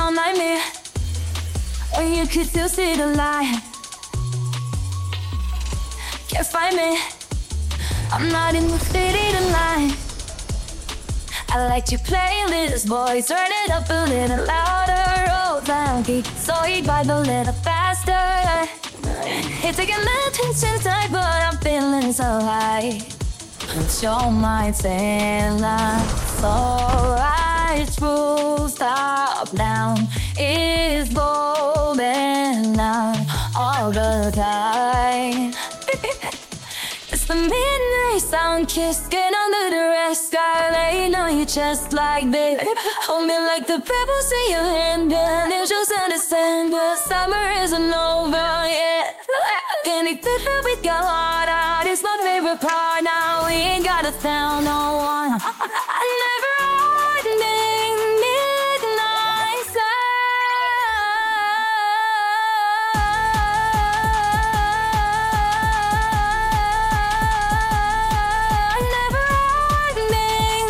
sound like me when you could still see the light. Can't find me, I'm not in the city tonight. I like your playlist, boys, turn it up a little louder. Roll down, keep so you vibe a little faster. It's taking attention time, but I'm feeling so high. Show my talent, so right through, stop down. It's going on all the time. It's the midnight sound kiss, get under the rest sky, laying on your chest like this. Hold me like the pebbles in your hand, and you just understand the summer isn't over yet. Can it fit with your heart out? It's my favorite part now. We ain't gotta tell no one. I never ending midnight I never ending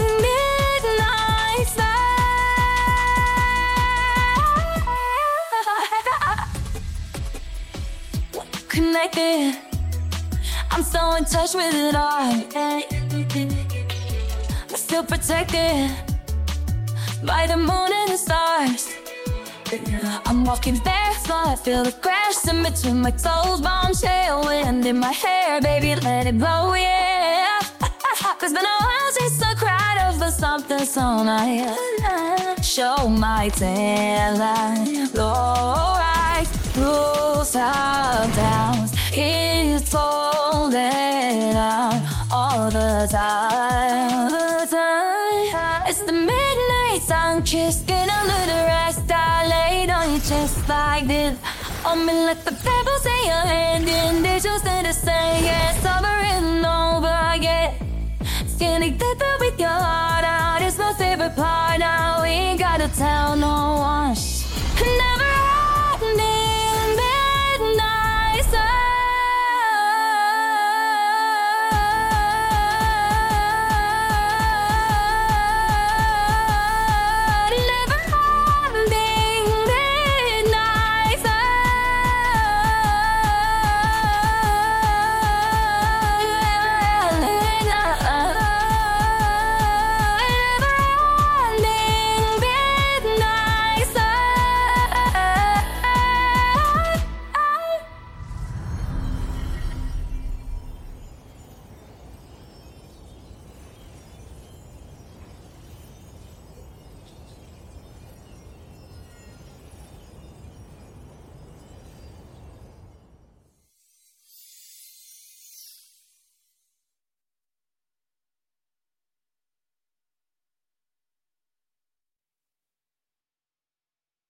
midnight connected, I'm so in touch with it all. I'm still protected by the moon and the stars. I'm walking barefoot, I feel the crash in between my toes. Bombshell wind in my hair, baby, let it blow, yeah. Cause been a while since I cried over something so nice. Show my talent, go right through some downs. It's holding out all the time. It's the midnight sun kiss, get under the rest. I laid on your chest like this. On me like the pebbles in your hand, and they just understand. Yeah, summer isn't over yet. Skinny deeper with your heart out. It's my favorite part now. We ain't gotta tell no one.